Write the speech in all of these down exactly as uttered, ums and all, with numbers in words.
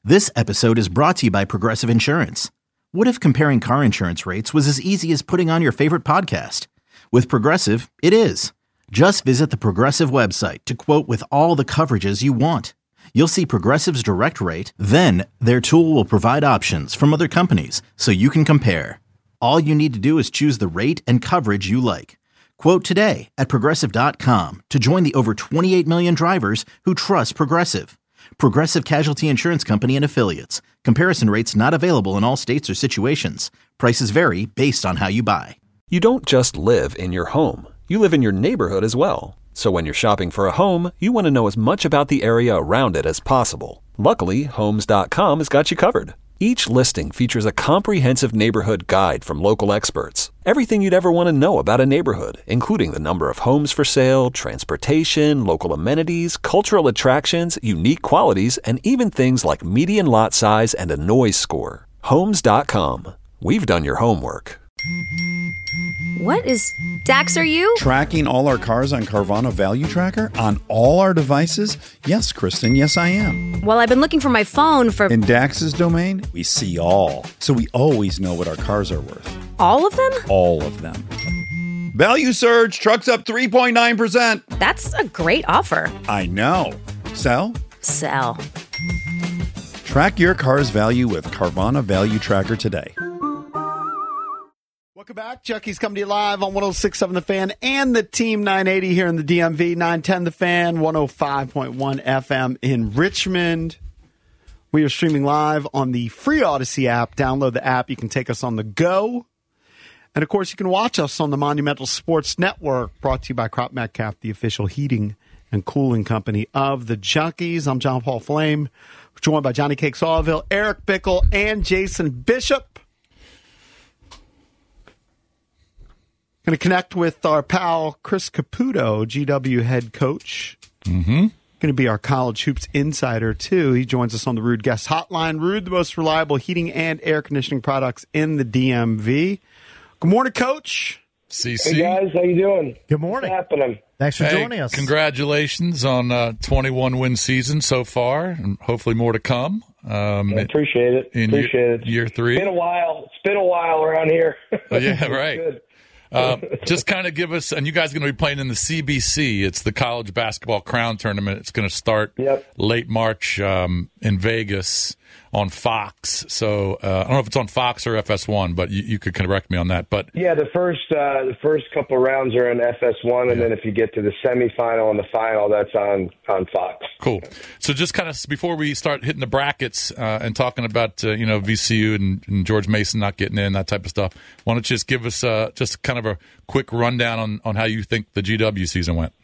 This episode is brought to you by Progressive Insurance. What if comparing car insurance rates was as easy as putting on your favorite podcast? With Progressive, it is. Just visit the Progressive website to quote with all the coverages you want. You'll see Progressive's direct rate, then their tool will provide options from other companies so you can compare. All you need to do is choose the rate and coverage you like. Quote today at progressive dot com to join the over twenty-eight million drivers who trust Progressive. Progressive Casualty Insurance Company and Affiliates. Comparison rates not available in all states or situations. Prices vary based on how you buy. You don't just live in your home. You live in your neighborhood as well. So when you're shopping for a home, you want to know as much about the area around it as possible. Luckily, Homes dot com has got you covered. Each listing features a comprehensive neighborhood guide from local experts. Everything you'd ever want to know about a neighborhood, including the number of homes for sale, transportation, local amenities, cultural attractions, unique qualities, and even things like median lot size and a noise score. Homes dot com. We've done your homework. What is Dax, are you? Tracking all our cars on Carvana Value Tracker on all our devices? Yes, Kristen, yes I am. Well, I've been looking for my phone for... In Dax's domain, we see all. So we always know what our cars are worth. All of them? All of them. Value surge, trucks up three point nine percent. That's a great offer. I know. Sell? Sell. Track your car's value with Carvana Value Tracker today. Welcome back. Chucky's coming to you live on one oh six point seven The Fan and the Team nine eighty here in the D M V. nine ten The Fan, one oh five point one F M in Richmond. We are streaming live on the free Odyssey app. Download the app. You can take us on the go. And, of course, you can watch us on the Monumental Sports Network, brought to you by Crop Metcalf, the official heating and cooling company of the Junkies. I'm John Paul Flame, joined by Johnny Cake Sawville, Eric Bickle, and Jason Bishop. Going to connect with our pal Chris Caputo, G W head coach. Mm-hmm. Going to be our college hoops insider, too. He joins us on the Rude Guest Hotline. Rude, the most reliable heating and air conditioning products in the D M V. Good morning, Coach. C C. Hey, guys. How you doing? Good morning. What's happening? Thanks for hey, joining us. Congratulations on a twenty-one win season so far, and hopefully more to come. Um, I appreciate it. In appreciate year, it. Year three. It's been a while. It's been a while around here. Oh, yeah, right. Good. Uh, just kind of give us, and you guys are going to be playing in the C B C. It's the College Basketball Crown Tournament. It's going to start yep. late March um, in Vegas on Fox. So uh, I don't know if it's on Fox or F S one, but you, you could correct me on that. But yeah, the first uh, the first couple rounds are on F S one, and yeah. then if you get to the semifinal and the final, that's on, on Fox. Cool. So just kind of before we start hitting the brackets uh, and talking about uh, you know V C U and, and George Mason not getting in, that type of stuff, why don't you just give us uh, just kind of a quick rundown on, on how you think the G W season went?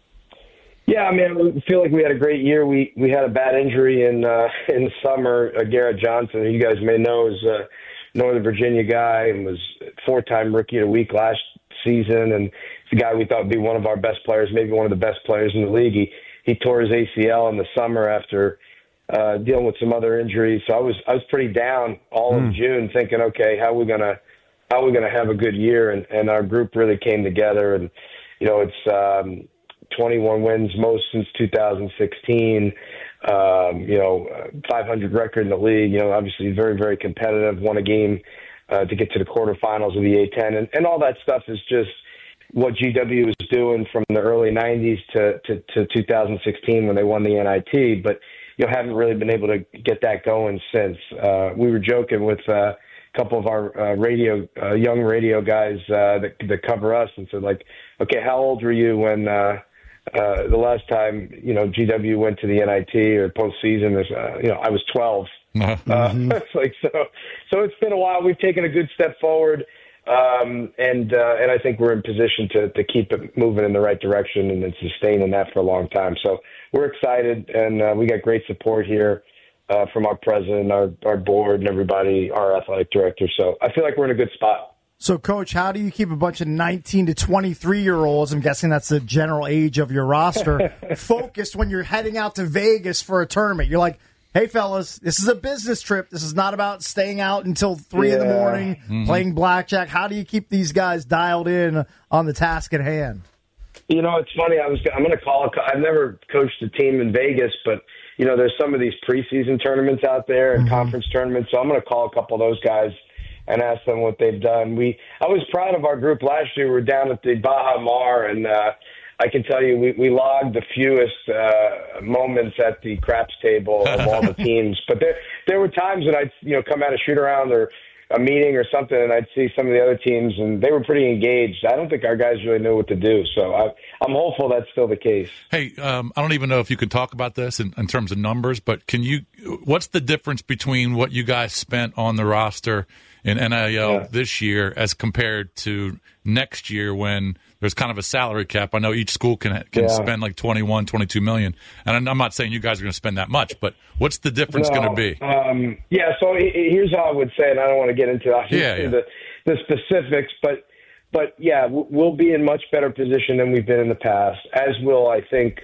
Yeah, I mean, I feel like we had a great year. We we had a bad injury in uh, in the summer. Uh, Garrett Johnson, who you guys may know, is a Northern Virginia guy and was four-time Rookie of the Week last season. And it's a guy we thought would be one of our best players, maybe one of the best players in the league. He, he tore his A C L in the summer after uh, dealing with some other injuries. So I was I was pretty down all mm. of June, thinking, okay, how are we gonna how are we gonna have a good year? And, and our group really came together. And you know, it's um, twenty-one wins, most since two thousand sixteen. Um, you know, five hundred record in the league. You know, obviously very, very competitive. Won a game uh, to get to the quarterfinals of the A ten, and, and all that stuff is just what G W was doing from the early nineties to, to, to two thousand sixteen when they won the N I T. But you know, haven't really been able to get that going since. Uh, we were joking with uh, a couple of our uh, radio, uh, young radio guys uh, that, that cover us, and said, like, okay, how old were you when? Uh, Uh, the last time, you know, G W went to the N I T or postseason, is, uh, you know, I was twelve. Uh, mm-hmm. It's like, so, so it's been a while. We've taken a good step forward. Um, and, uh, and I think we're in position to, to keep it moving in the right direction and then sustaining that for a long time. So we're excited, and uh, we got great support here uh, from our president, our, our board, and everybody, our athletic director. So I feel like we're in a good spot. So, Coach, how do you keep a bunch of nineteen to twenty-three-year-olds, I'm guessing that's the general age of your roster, focused when you're heading out to Vegas for a tournament? You're like, hey, fellas, this is a business trip. This is not about staying out until three yeah. in the morning, mm-hmm. playing blackjack. How do you keep these guys dialed in on the task at hand? You know, it's funny. I was I'm going to call it. I've never coached a team in Vegas, but you know, there's some of these preseason tournaments out there and Mm-hmm. conference tournaments. So I'm going to call a couple of those guys and ask them what they've done. We I was proud of our group last year. We were down at the Baja Mar, and uh, I can tell you we, we logged the fewest uh, moments at the craps table of all the teams. But there there were times when I'd you know come out of shoot around or a meeting or something, and I'd see some of the other teams, and they were pretty engaged. I don't think our guys really knew what to do, so I, I'm hopeful that's still the case. Hey, um, I don't even know if you can talk about this in, in terms of numbers, but can you? What's the difference between what you guys spent on the roster in N I L Yeah. this year as compared to next year when there's kind of a salary cap? I know each school can can Yeah. spend like twenty-one, twenty-two million, and I'm, I'm not saying you guys are going to spend that much, but what's the difference No, going to be? Um, yeah, so he- he- here's how I would say, and I don't want to get into uh, Yeah, yeah. the the specifics, but but yeah, w- we'll be in much better position than we've been in the past, as will I think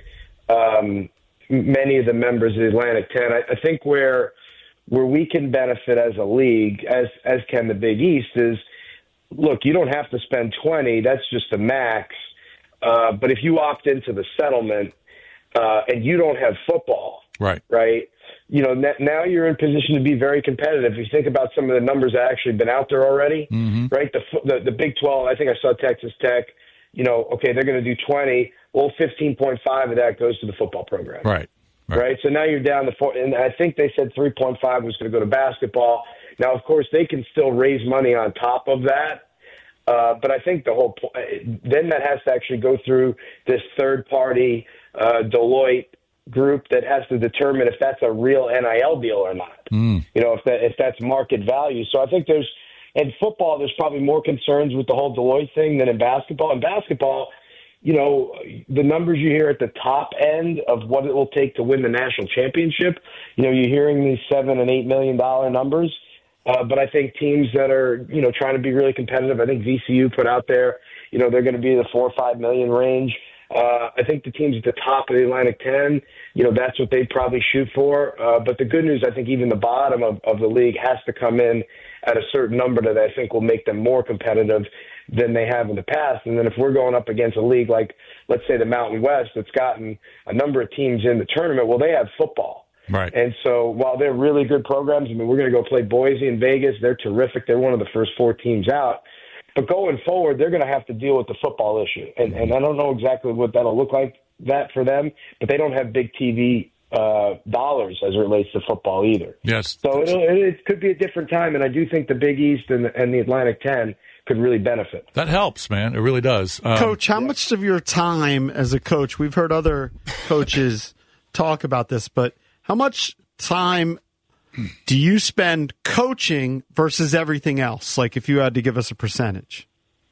um, many of the members of the Atlantic ten. I, I think where where we can benefit as a league, as as can the Big East, is look, you don't have to spend twenty. That's just the max. Uh, but if you opt into the settlement uh, and you don't have football, Right. right? You know, n- now you're in position to be very competitive. If you think about some of the numbers that actually been out there already, Mm-hmm. right? The, f- the the Big twelve, I think I saw Texas Tech. You know, okay, they're going to do twenty. Well, fifteen point five of that goes to the football program. Right. Right. Right. So now you're down to four, and I think they said three point five was going to go to basketball. Now, of course, they can still raise money on top of that. Uh, but I think the whole point, then that has to actually go through this third party uh, Deloitte group that has to determine if that's a real N I L deal or not. Mm. You know, if that if that's market value. So I think there's in football there's probably more concerns with the whole Deloitte thing than in basketball. In basketball, you know, the numbers you hear at the top end of what it will take to win the national championship, you know, you're hearing these seven and eight million dollar numbers. Uh, but I think teams that are, you know, trying to be really competitive, I think V C U put out there, you know, they're going to be in the four or five million range. Uh, I think the teams at the top of the Atlantic ten, you know, that's what they'd probably shoot for. Uh, but the good news, I think even the bottom of, of the league has to come in at a certain number that I think will make them more competitive than they have in the past. And then if we're going up against a league like, let's say, the Mountain West that's gotten a number of teams in the tournament, well, they have football. Right. And so while they're really good programs, I mean, we're going to go play Boise and Vegas. They're terrific. They're one of the first four teams out. But going forward, they're going to have to deal with the football issue. And, and I don't know exactly what that'll look like that for them, but they don't have big T V uh, dollars as it relates to football either. Yes. So it'll, it could be a different time, and I do think the Big East and the, and the Atlantic ten could really benefit. That helps, man. It really does. Um, Coach, how much of your time as a coach, we've heard other coaches talk about this, but how much time do you spend coaching versus everything else? Like if you had to give us a percentage.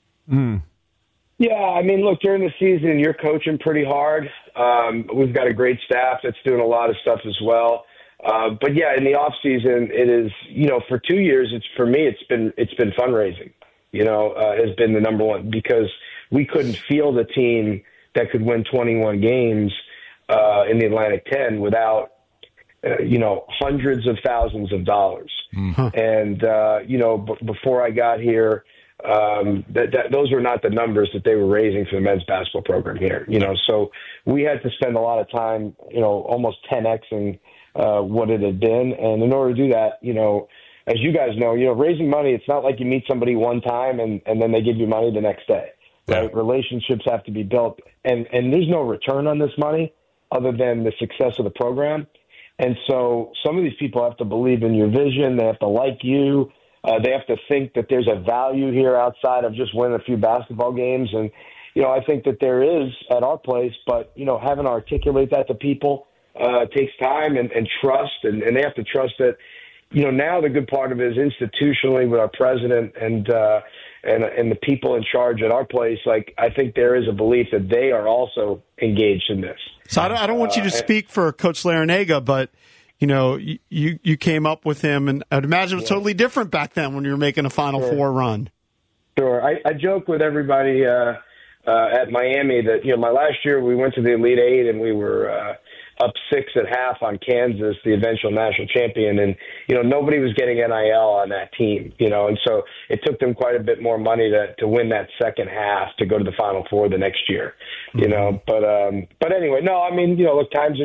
Yeah, I mean, look, during the season, you're coaching pretty hard. Um, we've got a great staff that's doing a lot of stuff as well. Uh, but yeah, in the off season, it is, you know, for two years, it's for me, it's been it's been fundraising. You know, uh, has been the number one because we couldn't field a team that could win twenty-one games uh, in the Atlantic ten without, uh, you know, hundreds of thousands of dollars. Mm-hmm. And uh, you know, b- before I got here. Um, that, that those were not the numbers that they were raising for the men's basketball program here, you know, so we had to spend a lot of time, you know, almost ten Xing uh, what it had been. And in order to do that, you know, as you guys know, you know, raising money, it's not like you meet somebody one time and, and then they give you money the next day, right? Yeah. Relationships have to be built and, and there's no return on this money other than the success of the program. And so some of these people have to believe in your vision. They have to like you. Uh, they have to think that there's a value here outside of just winning a few basketball games. And, you know, I think that there is at our place, but, you know, having to articulate that to people uh, takes time and, and trust. And, and they have to trust that, you know, now the good part of it is institutionally with our president and, uh, and, and the people in charge at our place, like, I think there is a belief that they are also engaged in this. So I don't, I don't want you to uh, speak for Coach Larrañaga, but you know, you you came up with him, and I'd imagine it was yeah. totally different back then when you were making a Final sure. Four run. Sure. I, I joke with everybody uh, uh, at Miami that, you know, my last year we went to the Elite Eight and we were uh, up six at half on Kansas, the eventual national champion. And, you know, nobody was getting N I L on that team, you know, and so it took them quite a bit more money to, to win that second half to go to the Final Four the next year, you mm-hmm. know. But, um, but anyway, no, I mean, you know, look, times have,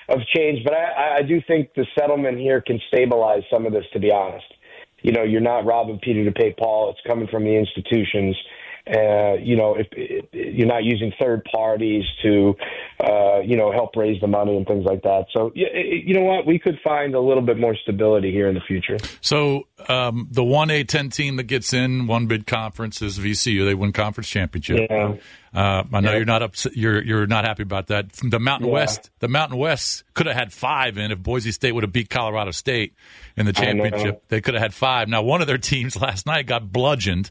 of change, but I, I do think the settlement here can stabilize some of this, to be honest. You know, you're not robbing Peter to pay Paul. It's coming from the institutions. Uh, you know, if, if you're not using third parties to, uh, you know, help raise the money and things like that. So, you know what? We could find a little bit more stability here in the future. So um, the one A ten team that gets in one bid conference is V C U. They win conference championship. Yeah. Uh, I know yeah. you're not upset, you're you're not happy about that. The Mountain yeah. West, the Mountain West could have had five in if Boise State would have beat Colorado State in the championship. They could have had five. Now, one of their teams last night got bludgeoned.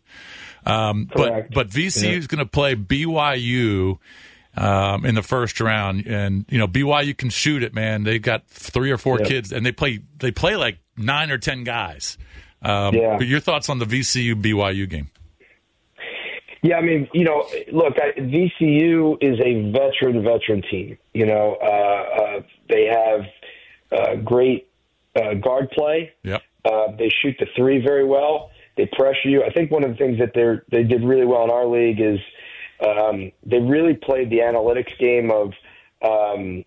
Um, but but V C U is going to play B Y U um, in the first round, and you know B Y U can shoot it, man. They got three or four yeah. kids, and they play they play like nine or ten guys. Um, yeah. But your thoughts on the V C U B Y U game? Yeah, I mean, you know, look, I, V C U is a veteran veteran team. You know, uh, uh, they have uh, great uh, guard play. Yep. Uh, they shoot the three very well. They pressure you. I think one of the things that they they did really well in our league is um, they really played the analytics game of um,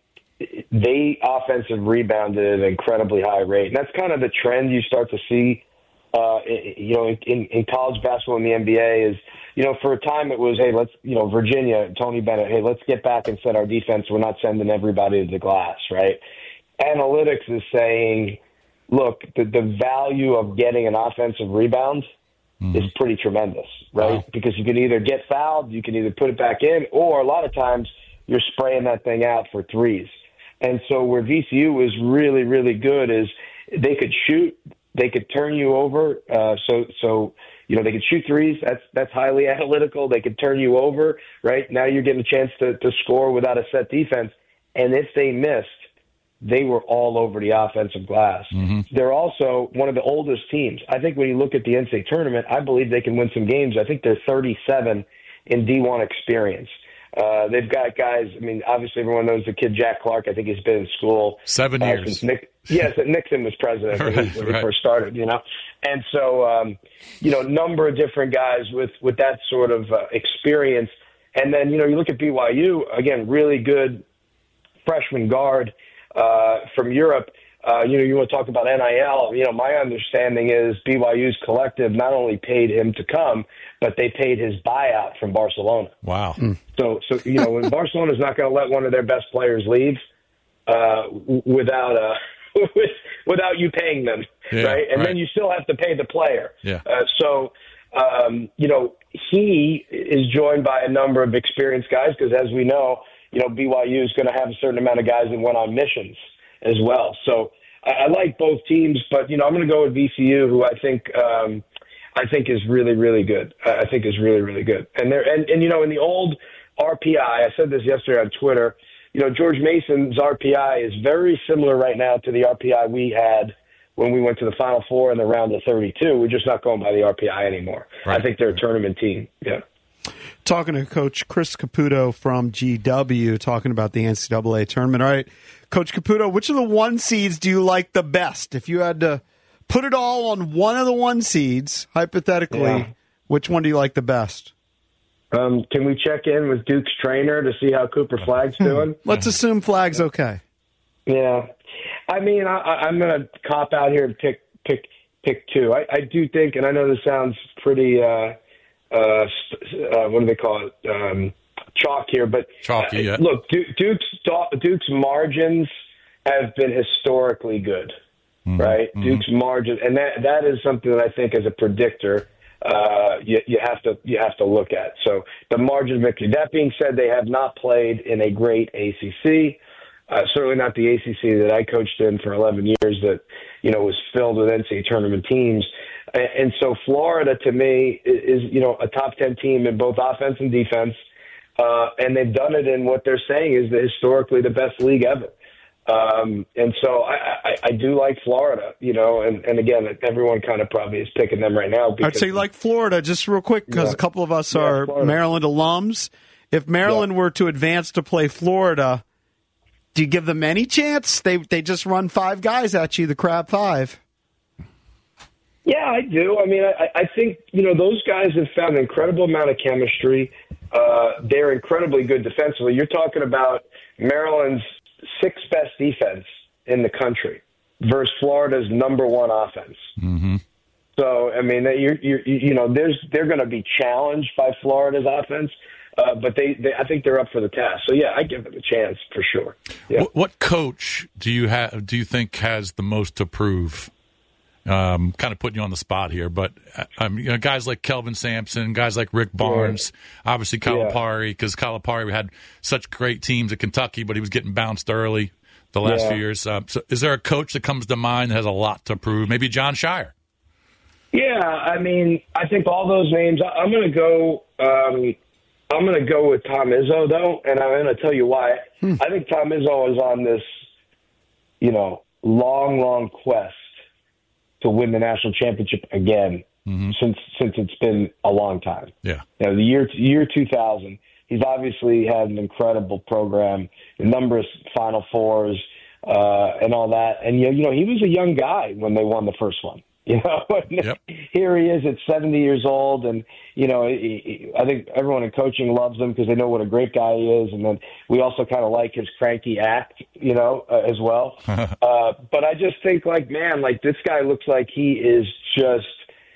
they offensive rebounded at an incredibly high rate. And that's kind of the trend you start to see, uh, you know, in, in college basketball and the N B A is, you know, for a time it was, hey, let's, you know, Virginia, Tony Bennett, hey, let's get back and set our defense. We're not sending everybody to the glass, right? Analytics is saying, look, the, the value of getting an offensive rebound mm. is pretty tremendous, right? Wow. Because you can either get fouled, you can either put it back in, or a lot of times you're spraying that thing out for threes. And so where V C U was really, really good is they could shoot, they could turn you over. Uh, so, so you know, they could shoot threes. That's that's highly analytical. They could turn you over, right? Now you're getting a chance to, to score without a set defense. And if they missed, they were all over the offensive glass. Mm-hmm. They're also one of the oldest teams. I think when you look at the N C double A tournament, I believe they can win some games. I think they're thirty-seven in D one experience. Uh, they've got guys, I mean, obviously everyone knows the kid Jack Clark. I think he's been in school. Seven uh, years. Since Nick, yes, Nixon was president when, right, he, when right. he first started, you know. And so, um, you know, number of different guys with, with that sort of uh, experience. And then, you know, you look at B Y U, again, really good freshman guard. Uh, from Europe, uh, you know, you want to talk about N I L. You know, my understanding is B Y U's collective not only paid him to come, but they paid his buyout from Barcelona. Wow. Mm. So, so you know, when Barcelona's not going to let one of their best players leave uh, w- without uh, without you paying them, yeah, right? And right. then you still have to pay the player. Yeah. Uh, so, um, you know, he is joined by a number of experienced guys because, as we know, you know, B Y U is going to have a certain amount of guys that went on missions as well. So I, I like both teams, but, you know, I'm going to go with V C U, who I think um, I think is really, really good. I think is really, really good. And, they're, and, and, you know, in the old R P I, I said this yesterday on Twitter, you know, George Mason's R P I is very similar right now to the R P I we had when we went to the Final Four in the round of thirty-two. We're just not going by the R P I anymore. Right. I think they're a tournament team. Yeah. Talking to Coach Chris Caputo from G W, talking about the N C double A tournament. All right, Coach Caputo, which of the one seeds do you like the best? If you had to put it all on one of the one seeds, hypothetically, yeah. which one do you like the best? Um, can we check in with Duke's trainer to see how Cooper Flagg's doing? Let's assume Flagg's okay. Yeah. I mean, I, I'm going to cop out here and pick pick pick two. I, I do think, and I know this sounds pretty uh, – Uh, uh, what do they call it? Um, chalk here, but Chalky, yeah. uh, look, Duke, Duke's Duke's margins have been historically good, mm-hmm. right? Mm-hmm. Duke's margin, and that that is something that I think as a predictor uh, you, you have to you have to look at. So the margin of victory. That being said, they have not played in a great A C C. Uh, certainly not the A C C that I coached in for eleven years. That you know was filled with N C double A tournament teams. And so Florida, to me, is, you know, a top ten team in both offense and defense. Uh, and they've done it in what they're saying is the historically the best league ever. Um, and so I, I, I do like Florida, you know, and, and again, everyone kind of probably is picking them right now. Because, I'd say like Florida, just real quick, because yeah. a couple of us yeah, are Florida. Maryland alums. If Maryland yeah. were to advance to play Florida, do you give them any chance? They they just run five guys at you, the Crab Five. Yeah, I do. I mean, I, I think, you know, those guys have found an incredible amount of chemistry. Uh, they're incredibly good defensively. You're talking about Maryland's sixth best defense in the country versus Florida's number one offense. Mm-hmm. So, I mean, you're, you're, you know, there's they're going to be challenged by Florida's offense, uh, but they, they, I think they're up for the task. So, yeah, I give them a chance for sure. Yeah. What, what coach do you have? Do you think has the most to prove? Um, kind of putting you on the spot here, but um, you know, guys like Kelvin Sampson, guys like Rick Barnes, yeah. obviously Calipari, because yeah. Calipari had such great teams at Kentucky, but he was getting bounced early the last yeah. few years. Um, so, is there a coach that comes to mind that has a lot to prove? Maybe John Shire. Yeah, I mean, I think all those names. I'm going to go. Um, I'm going to go with Tom Izzo, though, and I'm going to tell you why. Hmm. I think Tom Izzo is on this, you know, long, long quest to win the national championship again. Mm-hmm. Since since it's been a long time. Yeah, you know, the year year two thousand. He's obviously had an incredible program, a number of Final Fours, uh, and all that. And you know, he was a young guy when they won the first one. You know, yep. Here he is at seventy years old, and you know, he, he, I think everyone in coaching loves him because they know what a great guy he is, and then we also kind of like his cranky act, you know, uh, as well. uh, but I just think, like, man, like this guy looks like he is just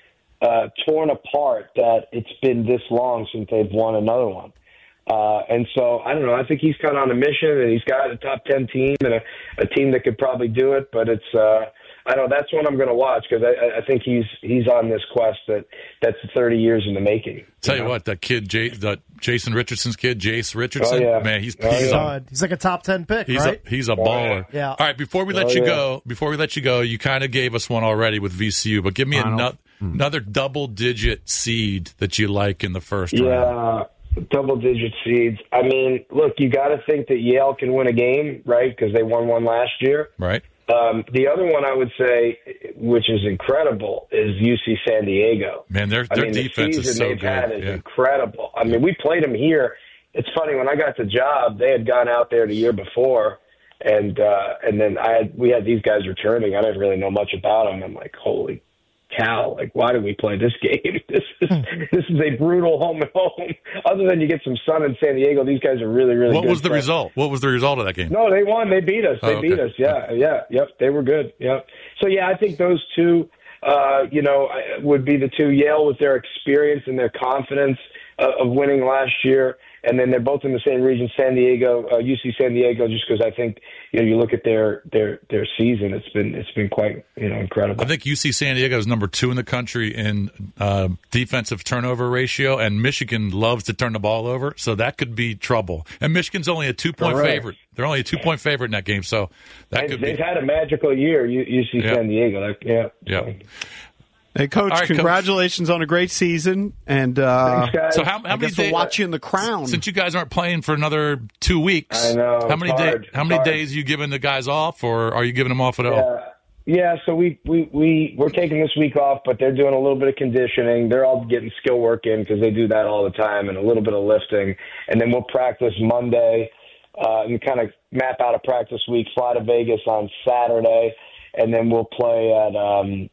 uh, torn apart. That it's been this long since they've won another one. Uh, and so, I don't know, I think he's kind of on a mission, and he's got a top ten team and a, a team that could probably do it, but it's, uh, I don't know, that's one I'm going to watch because I, I think he's he's on this quest that that's thirty years in the making. Tell you you know? what, that kid, Jay, that Jason Richardson's kid, Jace Richardson, oh, yeah. man, he's oh, he's, yeah. a, he's like a top ten pick, he's right? A, he's a baller. Yeah. All right, before we let oh, you yeah. go, before we let you go, you kind of gave us one already with V C U, but give me another, mm. another double-digit seed that you like in the first yeah. round. Double-digit seeds. I mean, look, you got to think that Yale can win a game, right? Because they won one last year. Right. Um, the other one I would say, which is incredible, is U C San Diego. Man, their their I mean, defense the is so they've good. Had is yeah. incredible. I mean, we played them here. It's funny, when I got the job, they had gone out there the year before, and uh, and then I had, we had these guys returning. I didn't really know much about them. I'm like, holy cow, like, why did we play this game? This is this is a brutal home and home. Other than you get some sun in San Diego, these guys are really, really what good. What was the friends. result? What was the result of that game? No, they won. They beat us. They oh, beat okay. us. Yeah, yeah, yep. They were good. Yep. So, yeah, I think those two, uh, you know, would be the two. Yale with their experience and their confidence uh, of winning last year. And then they're both in the same region, San Diego, uh, U C San Diego, just because I think, you know, you look at their, their, their season, it's been it's been quite, you know, incredible. I think U C San Diego is number two in the country in uh, defensive turnover ratio, and Michigan loves to turn the ball over, so that could be trouble. And Michigan's only a two-point right. favorite. They're only a two-point favorite in that game, so that and could they've be. had a magical year, U C Yeah. San Diego. Like, yeah. Yeah. Hey, Coach, right, congratulations Coach. on a great season. And uh, Thanks, guys. So how, how I many guess we'll days? watch you in the crown. Since you guys aren't playing for another two weeks, I know, how many it's hard. days? How many It's hard. days are you giving the guys off, or are you giving them off at all? Yeah. Yeah, so we, we, we, we're taking this week off, but they're doing a little bit of conditioning. They're all getting skill work in because they do that all the time, and a little bit of lifting. And then we'll practice Monday uh, and kind of map out a practice week, fly to Vegas on Saturday, and then we'll play at, um,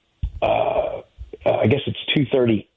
uh, uh, I guess it's two thirty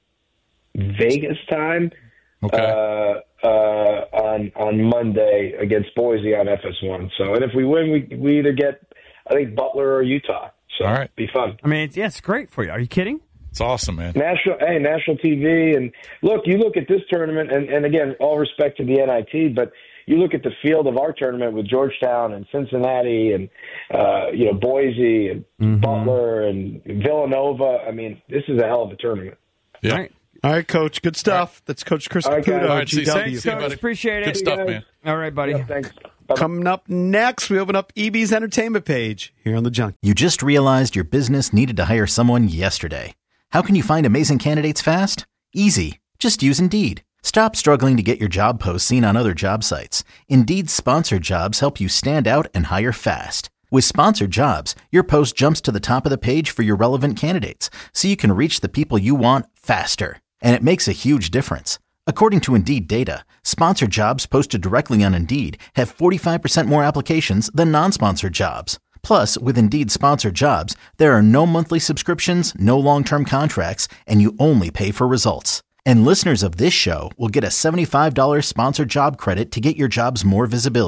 Vegas time Okay. uh, uh, on on Monday against Boise on F S one. So, and if we win, we, we either get, I think, Butler or Utah. So, all right. Be fun. I mean, it's, yeah, it's great for you. Are you kidding? It's awesome, man. National, hey, national T V, and look, you look at this tournament, and, and again, all respect to the N I T, but you look at the field of our tournament with Georgetown and Cincinnati and uh, you know Boise and mm-hmm. Butler and Villanova. I mean, this is a hell of a tournament. Yeah. All right, All right, Coach. Good stuff. Right. That's Coach Chris All right, Caputo, All right, see, G W. thanks, buddy. Appreciate it. Good stuff, man. All right, buddy. Yeah, thanks. Bye-bye. Coming up next, we open up E B's entertainment page here on The Junk. You just realized your business needed to hire someone yesterday. How can you find amazing candidates fast? Easy. Just use Indeed. Stop struggling to get your job posts seen on other job sites. Indeed's sponsored jobs help you stand out and hire fast. With sponsored jobs, your post jumps to the top of the page for your relevant candidates, so you can reach the people you want faster. And it makes a huge difference. According to Indeed data, sponsored jobs posted directly on Indeed have forty-five percent more applications than non-sponsored jobs. Plus, with Indeed sponsored jobs, there are no monthly subscriptions, no long-term contracts, and you only pay for results. And listeners of this show will get a seventy-five dollars sponsored job credit to get your jobs more visibility.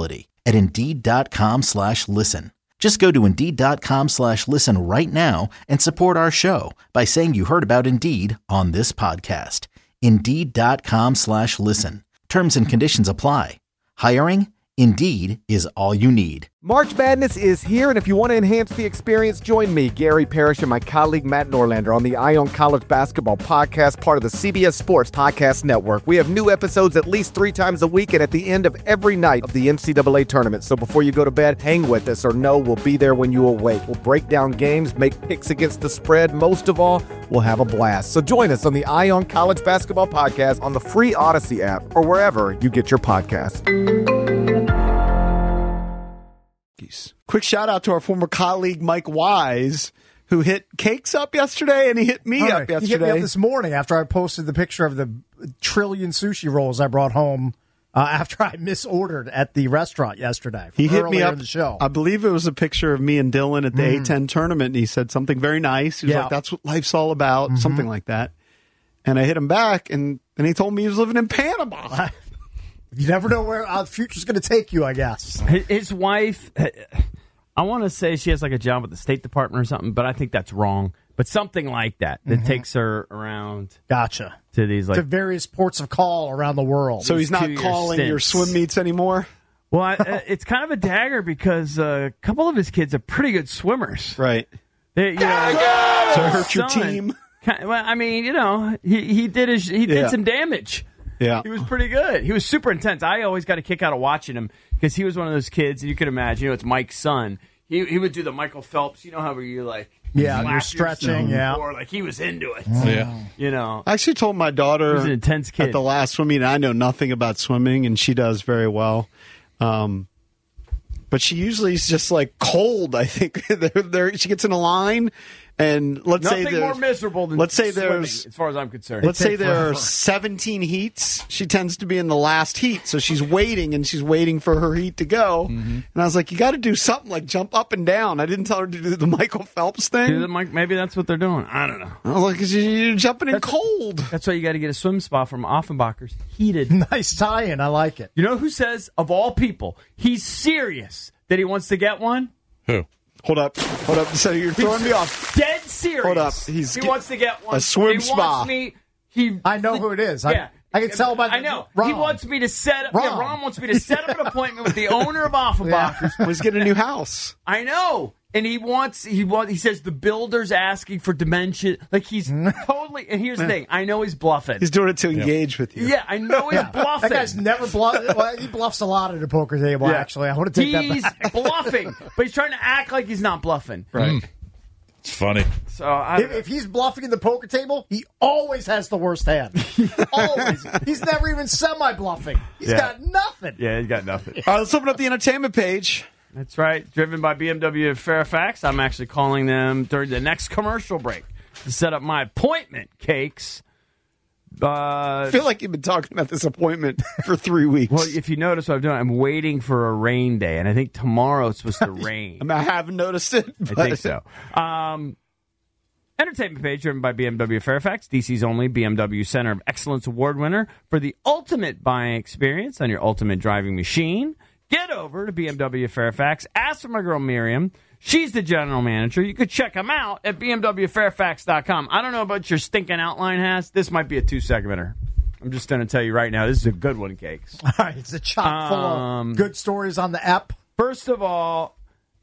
at Indeed.com slash listen. Just go to Indeed.com slash listen right now and support our show by saying you heard about Indeed on this podcast. Indeed.com slash listen. Terms and conditions apply. Hiring? Indeed is all you need. March Madness is here, and if you want to enhance the experience, join me, Gary Parrish, and my colleague Matt Norlander on the Eye on College Basketball Podcast, part of the C B S Sports Podcast Network. We have new episodes at least three times a week and at the end of every night of the N C double A tournament. So before you go to bed, hang with us, or know we'll be there when you awake. We'll break down games, make picks against the spread. Most of all, we'll have a blast. So join us on the Eye on College Basketball Podcast on the free Odyssey app or wherever you get your podcasts. Quick shout out to our former colleague Mike Wise, who hit Cakes up yesterday, and he hit me All up right. yesterday. He hit me up this morning after I posted the picture of the trillion sushi rolls I brought home uh, after I misordered at the restaurant yesterday. He hit me up. In the show. I believe it was a picture of me and Dylan at the mm. A ten tournament, and he said something very nice. He was yeah. like, "That's what life's all about," mm-hmm. something like that. And I hit him back, and, and he told me he was living in Panama. You never know where uh, the future's going to take you, I guess. His wife, I want to say she has like a job with the State Department or something, but I think that's wrong. But something like that that mm-hmm. takes her around. Gotcha. To these like to various ports of call around the world. So he's not calling your swim meets anymore? Well, I, uh, it's kind of a dagger because uh, a couple of his kids are pretty good swimmers. Right. They, you know, so hurt your son, team. Well, I mean, you know, he he did his he did yeah. some damage. Yeah. He was pretty good. He was super intense. I always got a kick out of watching him because he was one of those kids, and you could imagine, you know, it's Mike's son. He he would do the Michael Phelps, you know how you like, yeah, you're stretching, yeah. Or like he was into it. Yeah. You know. I actually told my daughter He's an intense kid. at the last swim meet, I know nothing about swimming, and she does very well. Um, but she usually is just like cold, I think. they're, they're, she gets in a line. And let's Nothing say there's more miserable than let's say swimming, there's, as far as I'm concerned. Let's say there are seventeen heats. She tends to be in the last heat, so she's waiting and she's waiting for her heat to go. Mm-hmm. And I was like, you got to do something like jump up and down. I didn't tell her to do the Michael Phelps thing. Maybe that's what they're doing. I don't know. I was like, you're jumping in that's cold. A, that's why you got to get a swim spa from Offenbachers. Heated. Nice tie-in. I like it. You know who says, of all people, he's serious that he wants to get one? Who? Hold up. Hold up. So you're throwing He's me off. Dead serious. Hold up. He's he get, wants to get one. A swim he spa. Wants me, he, I know who it is. Yeah. I, I can tell by the I know. Ron. He wants me to set up. Ron. Yeah, Ron wants me to set up an appointment with the owner of Offenbachers. Yeah. He's getting a new house. I know. And he wants, he wants, he says the builder's asking for dimension. Like he's totally, and here's the thing. I know he's bluffing. He's doing it to engage with you. Yeah, I know he's yeah. bluffing. That guy's never bluffed. Well, he bluffs a lot at a poker table, yeah. actually. I want to take he's that back. He's bluffing, but he's trying to act like he's not bluffing. Right. Mm. It's funny. So I, if, if he's bluffing at the poker table, he always has the worst hand. Always. He's never even semi-bluffing. He's yeah. got nothing. Yeah, he's got nothing. All right, let's open up the entertainment page. That's right. Driven by B M W of Fairfax. I'm actually calling them during the next commercial break to set up my appointment, Cakes. Uh, I feel like you've been talking about this appointment for three weeks. Well, if you notice what I'm doing, I'm waiting for a rain day, and I think tomorrow it's supposed to rain. I haven't noticed it. But... I think so. Um, entertainment page driven by B M W Fairfax, D C's only B M W Center of Excellence Award winner for the ultimate buying experience on your ultimate driving machine. Get over to B M W Fairfax. Ask for my girl Miriam. She's the general manager. You could check them out at B M W Fairfax dot com. I don't know about your stinking outline, Has. This might be a two-segmenter. I'm just going to tell you right now, this is a good one, Cakes. All right, it's a chock full Um, of good stories on the app. First of all,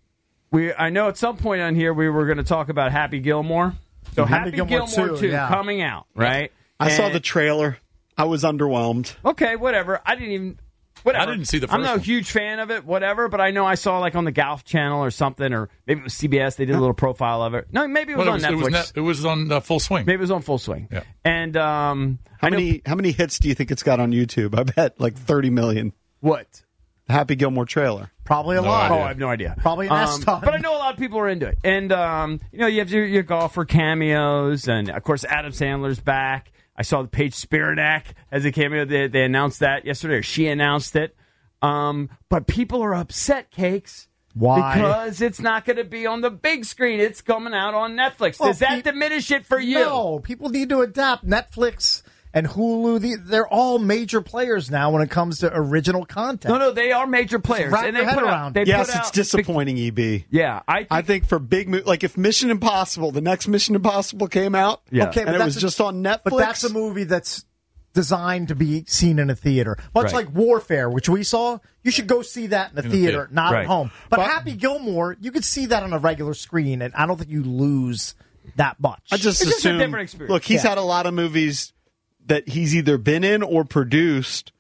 we I know at some point on here we were going to talk about Happy Gilmore. So Happy Happy Gilmore Gilmore two, two yeah. coming out, right? I And- saw the trailer. I was underwhelmed. Okay, whatever. I didn't even... Whatever. I didn't see the first I'm not one. a huge fan of it, whatever, but I know I saw like on the Golf Channel or something, or maybe it was C B S. They did a little profile of it. No, maybe it was Well, on it, was, Netflix. it, was net, it was on uh, Full Swing. Maybe it was on Full Swing. Yeah. And um, How I know, many how many hits do you think it's got on YouTube? I bet like thirty million. what? The Happy Gilmore trailer. Probably a No lot. idea. Oh, I have no idea. Probably an S Um, ton. but I know a lot of people are into it. And, um, you know, you have your, your golfer cameos, and, of course, Adam Sandler's back. I saw the Paige Spiranak as a cameo. They, they announced that yesterday, or she announced it. Um, but people are upset, Cakes. Why? Because it's not going to be on the big screen. It's coming out on Netflix. Well, Does that pe- diminish it for you? No, people need to adapt. Netflix and Hulu. The, they're all major players now when it comes to original content. No, no, they are major players. wrap And they your head put out, around. they Yes, put it's out disappointing, E B. Yeah, I think, I think for big mo- like if Mission Impossible, the next Mission Impossible came out, Yeah. Okay, and but it that's was a- just on Netflix. But that's a movie that's designed to be seen in a theater. Much Right. like Warfare, which we saw, you should go see that in a the theater, theater. not Right. at home. But, But- Happy Gilmore, you could see that on a regular screen, and I don't think you lose that much. I just It's just a assume. different experience. Look, he's Yeah. had a lot of movies that he's either been in or produced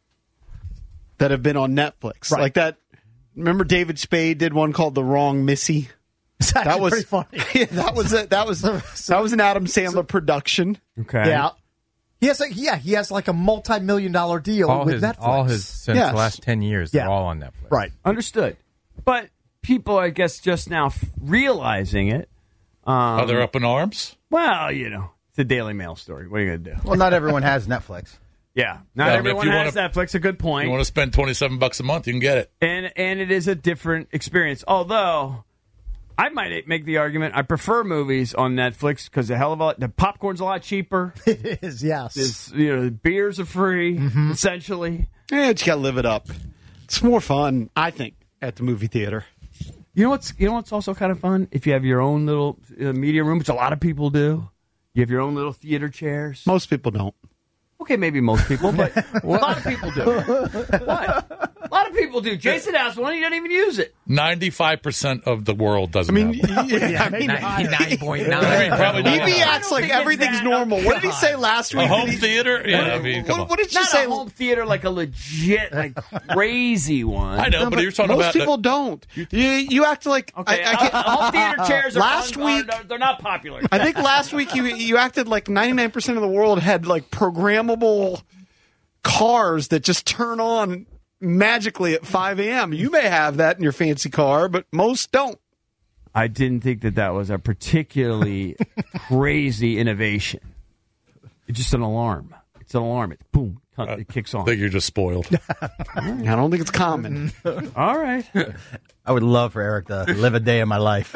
that have been on Netflix, Right. like that. Remember, David Spade did one called "The Wrong Missy." It's That actually was pretty funny. Yeah, that was a, that was that was an Adam Sandler production. okay. Yeah. He has, a, yeah, he has like a multi-million dollar deal all with his, Netflix. all his since Yes. the last ten years, Yeah. they're all on Netflix. Right. Understood. But people, I guess, just now f- realizing it. Um, Are they up in arms? Well, you know, it's a Daily Mail story. What are you going to do? Well, not everyone has Netflix. Yeah, not Yeah, I mean, if everyone you has wanna- Netflix. A good point. You want to spend twenty-seven bucks a month, you can get it. and and it is a different experience. Although I might make the argument I prefer movies on Netflix because the hell of a lot, the popcorn's a lot cheaper. It is, yes. It's, you know, the beers are free essentially. Yeah, you got to live it up. It's more fun, I think, at the movie theater. You know what's you know what's also kind of fun if you have your own little uh, media room, which a lot of people do. You have your own little theater chairs. Most people don't. Okay, maybe most people, but a lot of people do. What? A lot of people do. Jason has one. He doesn't even use it. Ninety-five percent of the world doesn't. I mean, have one. yeah, I mean, ninety-nine point nine. I mean, probably E B not. acts like think it's everything's that- normal. What did he say last A week? home Did he- theater? Yeah, I mean, come What, on. what did you Not say? a home theater like a legit, like crazy one. I know, but, you're talking Most about people don't. You, you act like Okay, I, I can't, uh, home theater chairs are last un- week. are- they're not popular. I think last week you you acted like ninety-nine percent of the world had like programmable cars that just turn on magically at five a.m. You may have that in your fancy car, but most don't. I didn't think that that was a particularly crazy innovation. It's just an alarm. It's an alarm. It's boom. It kicks on. I think you're just spoiled. I don't think it's common. All right. I would love for Eric to live a day in my life.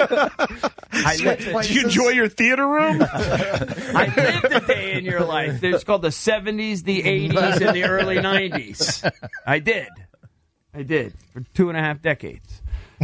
I lived, Do you enjoy your theater room? I lived a day in your life. It's called the seventies, the eighties, and the early nineties. I did. I did for two and a half decades.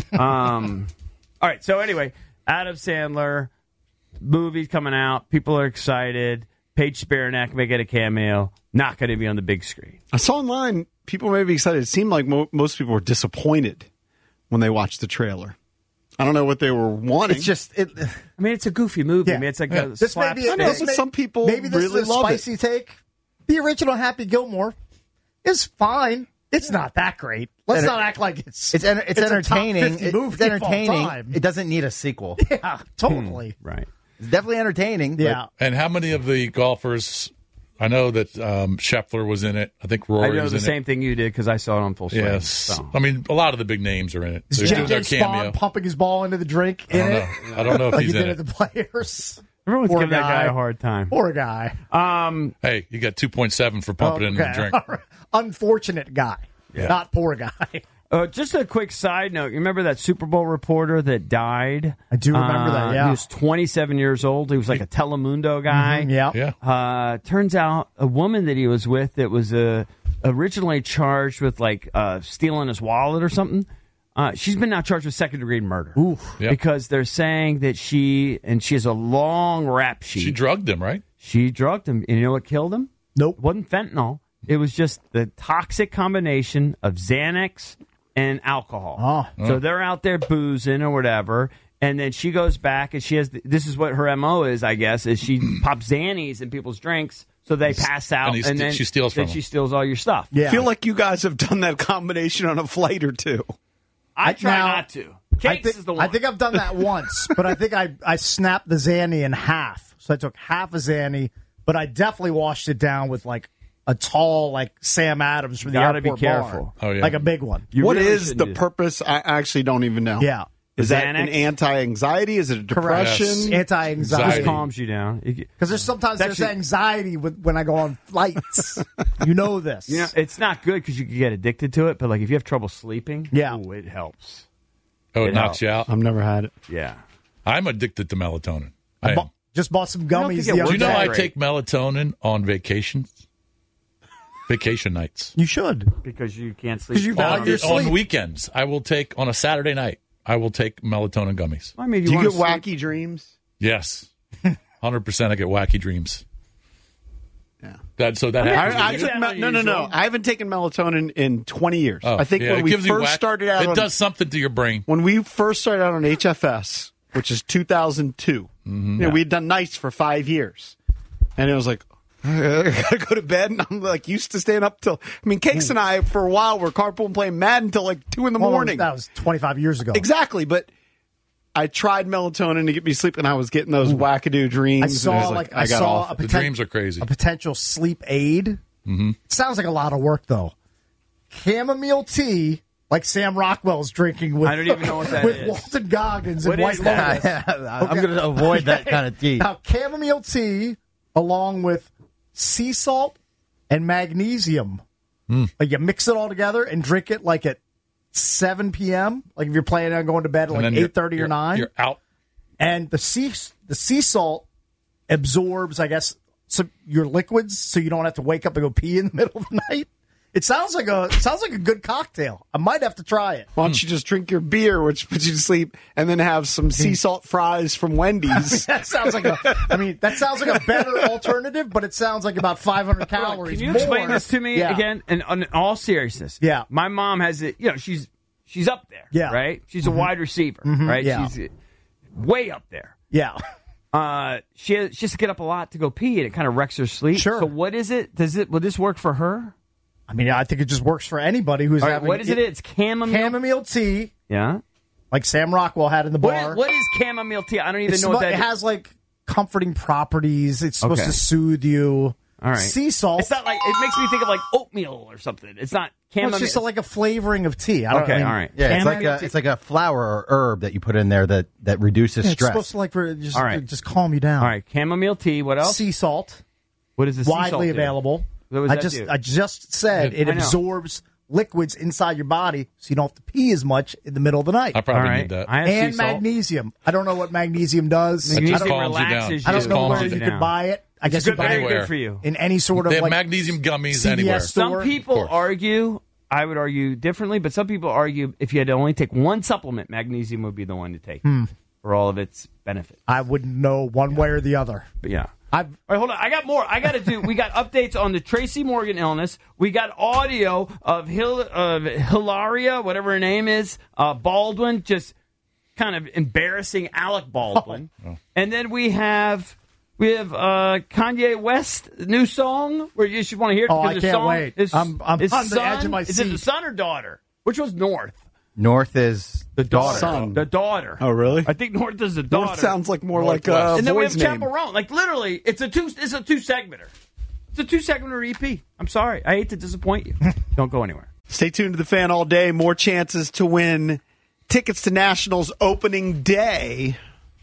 Um, all right. So anyway, Adam Sandler, movies coming out. People are excited. Paige Spiranak may get a cameo. Not going to be on the big screen. I saw online people may be excited. It seemed like mo- most people were disappointed when they watched the trailer. I don't know what they were wanting. It's just it. I mean, it's a goofy movie. Yeah. I mean, it's like a This may be, slapstick. this but may- some people maybe this really is a love it. spicy take. The original Happy Gilmore is fine. It's not that great. Let's Enter- not act like it's It's enter- it's, a top entertaining. fifty It- movie it's of all entertaining. time. It doesn't need a sequel. Yeah, totally. Right. It's definitely entertaining. but Yeah. And how many of the golfers? I know that um, Scheffler was in it. I think I Rory know was the in same thing you did because I saw it on Full it. Swing. Yes. So. I mean, a lot of the big names are in it. Is They're doing their J J cameo. Spawn pumping his ball into the drink I in don't it? know. I don't know if like he's he in did it. at the Players. Everyone's Poor giving that guy guy. a hard time. Poor guy. Um, Hey, you got two point seven for pumping it in Okay. the drink. All right. Unfortunate guy. Yeah. Not poor guy. uh, just a quick side note. You remember that Super Bowl reporter that died? I do remember Uh, that, yeah. He was twenty-seven years old. He was like a Telemundo guy. Mhm, yeah. Yeah. Uh, turns out a woman that he was with that was uh, originally charged with like uh, stealing his wallet or something. Uh, she's been now charged with second degree murder. Ooh. Yep. Because they're saying that she, and she has a long rap sheet. She drugged him, right? She drugged him. And you know what killed him? Nope. It wasn't fentanyl. It was just the toxic combination of Xanax and alcohol. Oh. So they're out there boozing or whatever. And then she goes back and she has, this is what her M O is, I guess, is she pops Xannies in people's drinks so they pass out. And he st- then she steals then from she them. steals all your stuff. Yeah. I feel like you guys have done that combination on a flight or two. I try Now, not to. I Cakes think, is the one. I think I've done that once, but I think I, I snapped the Xanny in half. So I took half a Xanny, but I definitely washed it down with like a tall, like Sam Adams from the Gotta be airport careful. bar. Oh, yeah. Like a big one. You What really is shouldn't the do that. purpose? I actually don't even know. Yeah. Is that Xanax? an anti-anxiety? Is it a Correct. depression? Anti-anxiety. Just calms you down. It- Because there's sometimes It's there's actually- anxiety with, when I go on flights. You know this. You know, it's not good because you can get addicted to it, but like if you have trouble sleeping, Yeah. ooh, it helps. Oh, it, It knocks helps. you out. I've never had it. Yeah. I'm addicted to melatonin. I am. bu- just bought some don't gummies think it the Do other you know day. I take melatonin on vacations? Vacation nights. You should. Because you can't sleep. Because you value On, your sleep. on weekends, I will take, on a Saturday night, I will take melatonin gummies. I mean, Do you wanna get wacky dreams? Yes. one hundred percent I get wacky dreams. Yeah. That, so that I, happens. I to you? took me- no, no, no. I haven't taken melatonin in twenty years. Oh, I think yeah, when it we gives you first whack- started out, it on, does something to your brain. when we first started out on H F S, which is two thousand two. Mm-hmm. You know, we'd done nights for five years, and it was like, I gotta go to bed, and I'm like used to staying up till. I mean, Cakes and I for a while were carpooling playing Madden until like two in the Well, morning. That was twenty-five years ago. Exactly, but I tried melatonin to get me sleep, and I was getting those wackadoo dreams. I and it saw was like, I, I got saw off a, it. The poten- dreams are crazy. a potential sleep aid. Mm-hmm. It sounds like a lot of work though. Chamomile tea, like Sam Rockwell's drinking with I don't even know what that with is. Walton Goggins What and White is that? Lotus. I'm going to avoid that kind of tea. Now, chamomile tea, along with sea salt and magnesium, Mm. like you mix it all together and drink it like at seven p.m. Like if you're planning on going to bed at And like then you're- eight thirty or you're- nine. You're out. And the sea the sea salt absorbs, I guess, some, your liquids, so you don't have to wake up and go pee in the middle of the night. It sounds like a it sounds like a good cocktail. I might have to try it. Why don't you just drink your beer, which puts you to sleep, and then have some sea salt fries from Wendy's? That sounds like a. I mean, that sounds like a better alternative, but it sounds like about five hundred calories. Can you more. explain this to me Yeah. again? And in all seriousness, Yeah. my mom has it. You know, she's she's up there. Yeah. right. She's Mhm. a wide receiver. Mhm, Right. yeah. She's way up there. Yeah. Uh, she has, she has to get up a lot to go pee, and it kind of wrecks her sleep. Sure. So what is it? Does it? Will this work for her? I mean, I think it just works for anybody who's All right, having. what is it? It's chamomile. chamomile tea, Yeah. like Sam Rockwell had in the What bar. is, what is chamomile tea? I don't even It's know what suppo- that it is. has like comforting properties. It's supposed Okay. to soothe you. All right. Sea salt. It's not like it makes me think of like oatmeal or something. It's not Well, chamomile. it's just like a flavoring of tea. I don't, Okay, I mean, all right. Yeah, it's like chamomile a tea- it's like a flower or herb that you put in there that, that reduces yeah, it's stress. supposed to like for, just All right. just calm you down. All right, chamomile tea. What else? Sea salt, What is the sea salt widely do? available. What does I that just do? I just said it I know. absorbs liquids inside your body, so you don't have to pee as much in the middle of the night. I probably All right. need that. I have and sea salt. magnesium. I don't know what magnesium does. It I just don't, Magnesium calms you down. relaxes I you. don't Just know calms where you you down. could buy it. I guess Good, you buy very it Anywhere. good for you. in any sort of They have like magnesium gummies C V S anywhere. store. Some people course. argue, I would argue differently, but some people argue if you had to only take one supplement, magnesium would be the one to take for all of its benefits. I wouldn't know one way or the other. But yeah. I've All right, hold on. I got more. I got to do. We got updates on the Tracy Morgan illness. We got audio of Hil, of Hilaria, whatever her name is, uh, Baldwin, just kind of embarrassing Alec Baldwin. Oh. And then we have we have uh, Kanye West new song where you should want to hear it. Oh, because I his can't song, wait. His, I'm- I'm his on the son, edge of my Is it the seat. son or daughter? Which was North? North is the daughter. Son. The daughter. Oh, really? I think North is the daughter. North sounds like more like a Northwest. And then we have boy's name. Chaperone. Like literally, it's a two. It's a two segmenter. It's a two segmenter E P. I'm sorry. I hate to disappoint you. Don't go anywhere. Stay tuned to the Fan all day. More chances to win tickets to Nationals opening day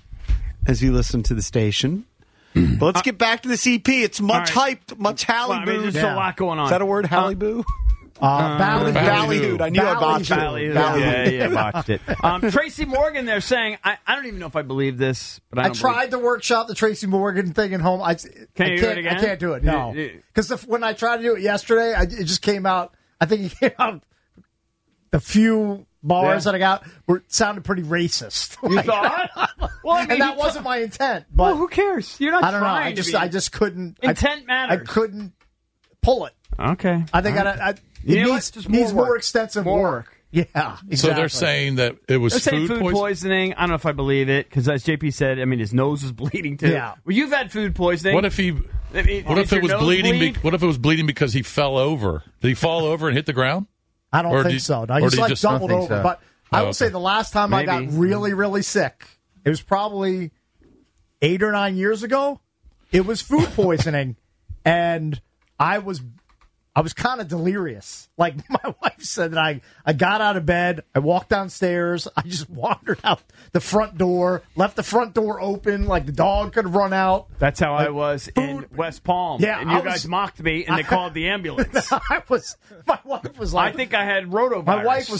as you listen to the station. But let's get back to the C P. It's much All right. hyped, much Well, I Halley mean, boo. there's Yeah. a lot going on. Is that a word, Halley boo? uh, Valley, Ballyhood. I knew I botched it. Ballyhoo. Ballyhoo. Yeah, yeah, botched it. Um, Tracy Morgan, they're saying, I, I don't even know if I believe this, but I, I don't tried to workshop the Tracy Morgan thing at home. I, I you do can't. it again? I can't do it. No, You- you- because when I tried to do it yesterday, I, it just came out. I think it came out. The few bars Yeah. that I got were sounded pretty racist. You Like, thought? Well, I mean, and that you wasn't thought- my intent. But Well, who cares? You're not I don't know. trying I to just be. I just couldn't. Intent I, matters. I couldn't pull it. Okay. I think All I, right. I, it You know what? needs, Just more needs more work. extensive More work. work. Yeah, exactly. So they're saying that it was They're saying food, food poisoning. poisoning. I don't know if I believe it because, as J P said, I mean his nose was bleeding too. Yeah. Well, you've had food poisoning. What if he? I mean, What did if your it was nose bleeding? Be, bleed? what if it was bleeding because he fell over? Did he fall over and hit the ground? I don't Or think did- so. No, or he's did he like just- doubled I don't over. think so. But I Oh, will say okay. the last time I got Maybe. really, really sick, it was probably eight or nine years ago. It was food poisoning, and I was I was kind of delirious. Like my wife said that I, I got out of bed, I walked downstairs, I just wandered out the front door, left the front door open, like the dog could run out. That's how I Like, was in West Palm. Yeah, and you I guys was- mocked me, and they called the ambulance. I was my wife was I like, think I had rotovirus. my wife was like,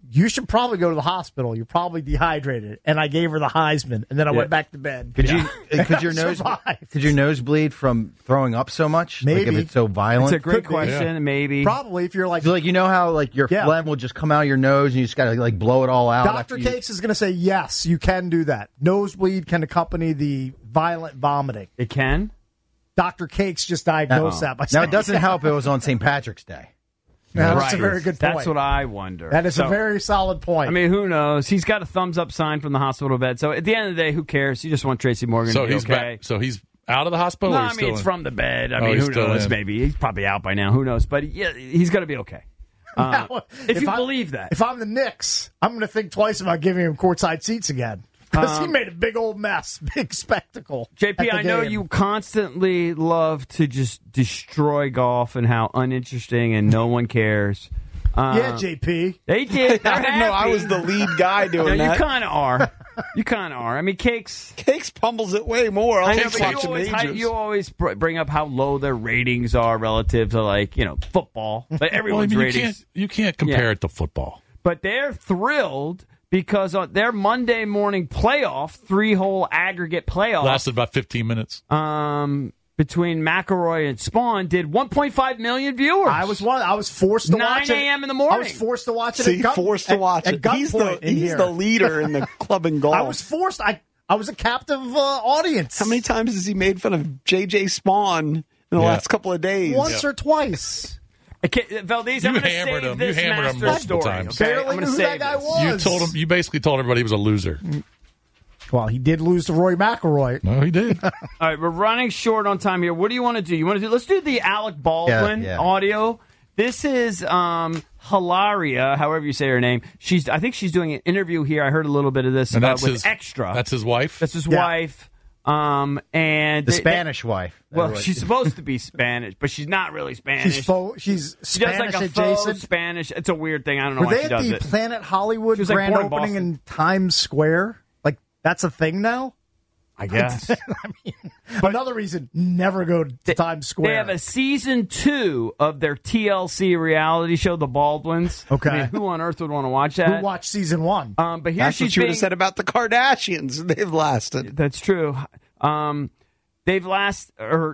you should probably go to the hospital. You're probably dehydrated. And I gave her the Heisman, and then I Yeah. went back to bed. Could Yeah. you? Could your nose? Survived. Could your nose bleed from throwing up so much? Like Maybe. if it's so violent. It's a great Could be. question. Maybe. Probably if you're like, So, like you know how like your Yeah. phlegm will just come out of your nose and you just gotta like blow it all out. Doctor after you- Cakes is going to say, yes, you can do that. Nosebleed can accompany the violent vomiting. It can? Doctor Cakes just diagnosed that by Now saying it doesn't that. help. It was on Saint Patrick's Day. Yeah, that's Right. a very good point. That's what I wonder. That is So, a very solid point. I mean, who knows? He's got a thumbs up sign from the hospital bed. So at the end of the day, who cares? You just want Tracy Morgan So to be he's okay. back. So he's out of the hospital. No, or I he's mean, still it's in? from the bed. I Oh, mean, he's who still knows? in. Maybe. He's probably out by now. Who knows? But yeah, he's going to be okay. Uh, Now, if, you I- believe that. If I'm the Knicks, I'm going to think twice about giving him courtside seats again. Because he Um, made a big old mess, big spectacle. J P, at the I know game. you constantly love to just destroy golf and how uninteresting and no one cares. Uh, Yeah, J P. They did. They're I didn't know I happy. was the lead guy No, doing you that. kind of are. You kind of are. I mean, Cakes. Cakes pummels it way more. I I know, just but you watch the always, majors. you always br- bring up how low their ratings are relative to, like, you know, football. But Well, I everyone's mean, you ratings. can't you can't compare Yeah. it to football. But they're thrilled because on their Monday morning playoff, three-hole aggregate playoff, Lasted about fifteen minutes. um, between McElroy and Spawn did one point five million viewers. I was one. I was forced to watch it. nine a.m. in the morning. I was forced to watch it. See, at gun, forced to at- watch at it. He's the gunpoint in he's here. the leader in the club and golf. I was forced. I I was a captive uh, audience. How many times has he made fun of J J Spawn in the Yeah. last couple of days? Once or twice. Okay, Valdez, You I'm going to hammered save him. You this hammered him master multiple story. times. Okay? Barely I'm gonna knew who save that guy this. was. You told him. You basically told everybody he was a loser. Well, he did lose to Roy McIlroy. No, he did. All right, we're running short on time here. What do you want to do? You want to do? Let's do the Alec Baldwin Yeah, yeah. audio. This is um, Hilaria, however you say her name. She's, I think she's doing an interview here. I heard a little bit of this And uh, that's with his Extra. That's his wife. That's his Yeah. wife. Um, and The they- Spanish wife. Well, That's what- she's supposed to be Spanish, but she's not really Spanish. She's faux, she's she does Spanish like a faux adjacent. Spanish. It's a weird thing. I don't know Were why they she at does the it. Planet Hollywood She was, like, grand born in opening Boston. in Times Square? Like that's a thing now. I guess. Another reason, never go to Times Square. They have a season two of their T L C reality show, The Baldwins. Okay. I mean, who on earth would want to watch that? Who watched season one? Um, but here That's she's what you would being, have said about the Kardashians. They've lasted. That's true. Um, they've last or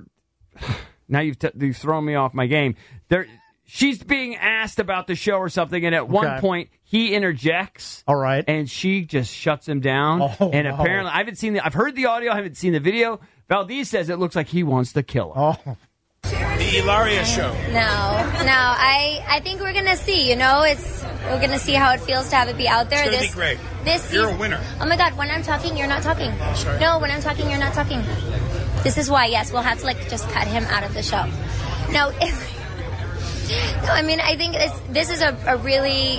now you've t- you've thrown me off my game. There, she's being asked about the show or something, and at one Okay. point he interjects. All right. and she just shuts him down. Oh, and no. apparently, I haven't seen the. I've heard the audio. I haven't seen the video. Valdez says it looks like he wants to kill her. Oh, The Ilaria show. No, no. I I think we're gonna see. You know, it's we're gonna see how it feels to have it be out there. It's gonna this be great. This You're a season- winner. Oh my God! When I'm talking, you're not talking. sorry. No, when I'm talking, you're not talking. This is why. Yes, we'll have to like just cut him out of the show. No, if, no. I mean, I think this this is a, a really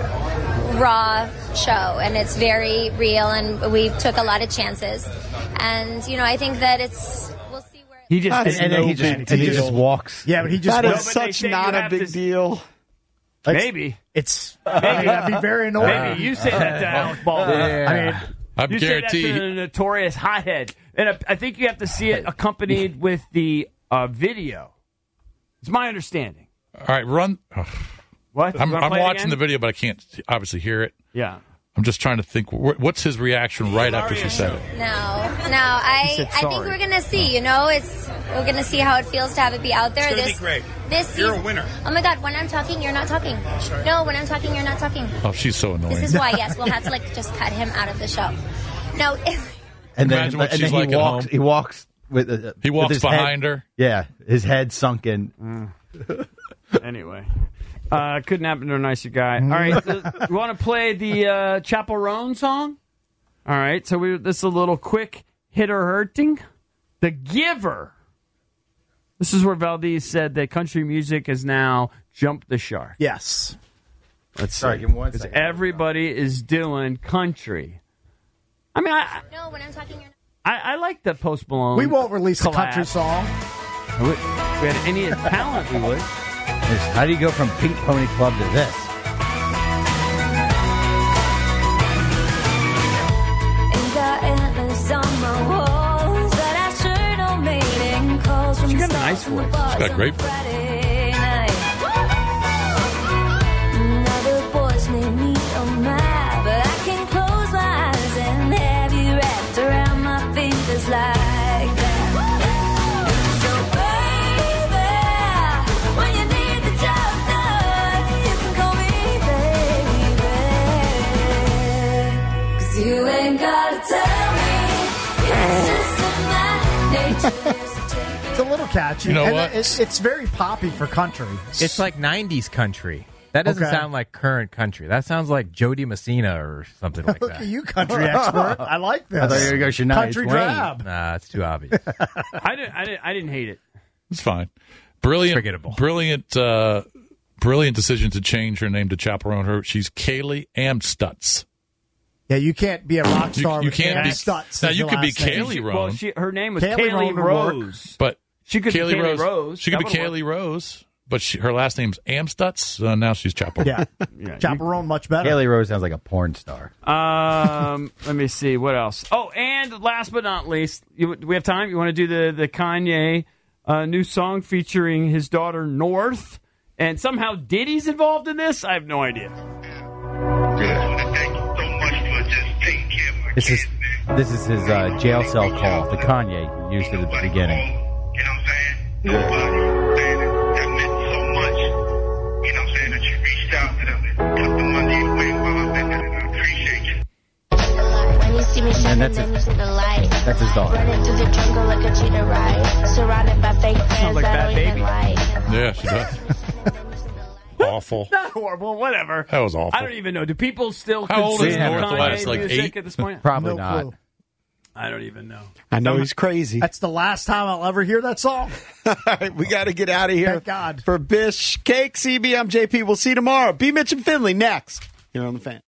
raw show, and it's very real, and we took a lot of chances, and you know, I think that it's. We'll see where. He just That's and then no he just big and he deal. just walks. yeah, but he just That No, is but they such say not you a have big to- deal. Maybe. it's maybe that'd be very annoying. Maybe you say that to Alec Baldwin. I mean, I You say that to guarantee. the notorious hothead, and I- I think you have to see it accompanied with the uh, video. It's my understanding. All right, run. ugh. What? I'm, You wanna I'm play it watching again? the video, but I can't obviously hear it. Yeah. I'm just trying to think. wh- What's his reaction right after she said it? No, no. I said I think sorry. we're gonna see. You know, it's we're gonna see how it feels to have it be out there. It's gonna this be great. This You're a season- winner. Oh my God! When I'm talking, you're not talking. sorry. No, when I'm talking, you're not talking. Oh, she's so annoying. This is why. Yes, we'll have to like just cut him out of the show. No, if, And then, Imagine what and she's then like he at walks. home. He walks with. Uh, He with walks his behind head- her. Yeah, his head sunken. Anyway. Uh, couldn't happen to a nicer guy. All right. so you want to play the uh, Chaperone song? All right. So we this is a little quick hitter hurting. The Giver. This is where Valdez said that country music has now jumped the shark. yes. Let's Sorry, see. give me one 'Cause second. everybody is doing country. I mean, I, no, when I'm talking, you're not. I, I like the Post Malone. We won't release a collab. country song. We, if we had any talent, we would. There's- How do you go from Pink Pony Club to this? She got a nice voice. She's got a great voice. It's a little catchy. You know and what? It, it's very poppy for country. It's like nineties country. That doesn't Okay. sound like current country. That sounds like Jody Messina or something like Look that. at you, country expert. I like this. I thought you were going to go Shania Country Twain. drab. Nah, it's too obvious. I didn't. I didn't. I didn't hate it. It's fine. Brilliant, Forgettable. brilliant, uh, brilliant decision to change her name to chaperone her. She's Kaylee Amstutz. Yeah, you can't be a rock You, star you with can't be. Stutz Now as you your could be last name. Kaylee Roan, Well, she, her name was Kaylee Kaylee, Roan would work. Rose. but She could Kaylee be Kaylee Rose. Rose. She could be That would Kaylee Rose, but she, her last name's Amstutz. So now she's chaperone. Yeah, Yeah, chaperone much better. Haley Rose sounds like a porn star. Um, let me see what else. Oh, and last but not least, you, do we have time? You want to do the the Kanye uh, new song featuring his daughter North, and somehow Diddy's involved in this? I have no idea. This is this is his uh, jail cell call to Kanye. He used it at the beginning. You know what I'm saying? Nobody saying that, that meant so much. You know what I'm saying? That you reached out to them and took the money away while I've been there. I appreciate you. When you see me shining, that's then his- you see the light. that's his daughter. Running through the jungle like a cheetah ride. Surrounded by fake friends like that Bad don't Baby. even like. Yeah, she does. Awful. Not horrible, whatever. That was awful. I don't even know. Do people still How old is consume North Kanye West? Like music eight? at this point? Probably No not. clue. I don't even know. I know he's crazy. That's the last time I'll ever hear that song. All right, we got to get out of here. Thank God. For Bish, Cake, C B, I'm J P. We'll see you tomorrow. B. Mitch and Finley next. Here on the Fan.